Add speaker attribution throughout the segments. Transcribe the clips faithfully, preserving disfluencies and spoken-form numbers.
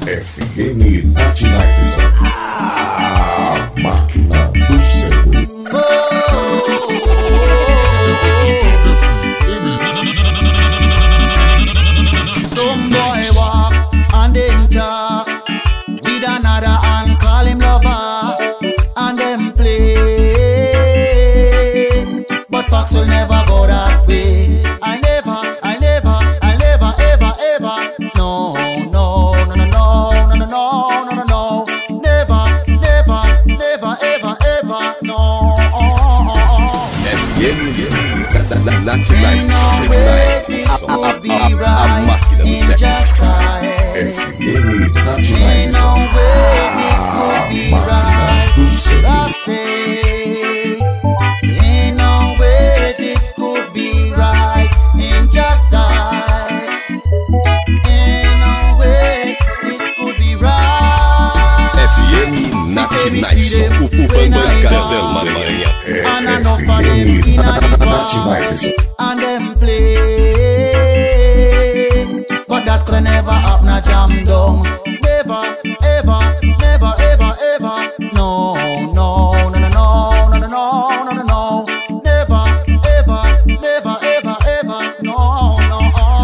Speaker 1: F M Nationais. A máquina do século.
Speaker 2: Some boy walk and them talk with another and call him lover, and them play, but Fox will never go that way. I never, I never, I never, ever, ever. No, no, no, no, no, no, no, no, no, no, no. Never, never, never, ever, ever. No.
Speaker 1: F M
Speaker 2: Ain't no way this could be right in just sight. Ain't no way this could be right. I say, ain't no way this could be right in just sight. Ain't no way this could be right.
Speaker 3: F M Nationais, o Bancaia del Maranhão.
Speaker 2: And enough of them inna the bar, and them play, but that could never happen a jam down. Never, ever, never, ever, ever. No, no, no, no, no, no, no, no, no, no, no. Never, ever, never, ever, ever. No, no.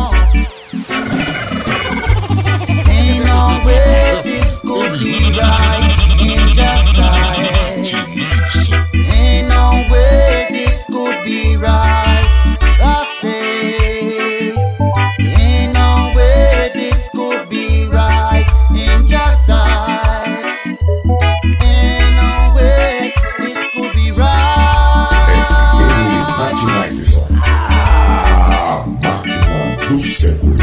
Speaker 2: Ain't no way this could be right in just sight. Ain't no way this could be right. I say, ain't no way this could be right in just sight. Ain't no way this could be right.
Speaker 1: Nationais. A máquina do século.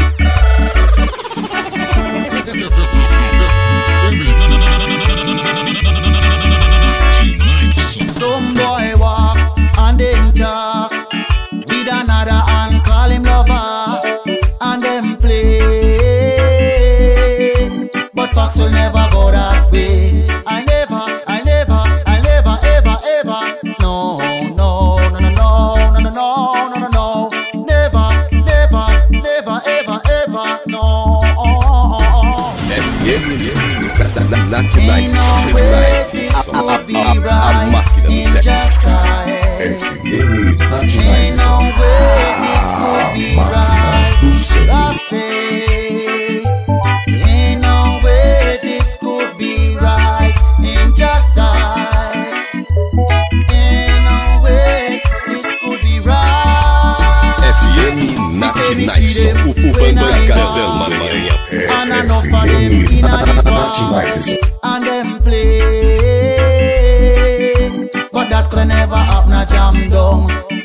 Speaker 2: Some boy walk and them talk with another and call him lover, and them play, but Fox will never go that way. I never, I never, I never, ever, ever. No, no, no, no, no, no, no, no, no, no, no. Never, never, never, ever, ever. No.
Speaker 3: F M
Speaker 2: Ain't no way this could be right in just sight. Ain't no way this could be right. I say, ain't no way this could be right in just sight. Ain't no way this could be right.
Speaker 3: F M Nationais, o Bancaia del Maranhão.
Speaker 2: And enough of them inna the bar, and them play, but that could never happen a jam down.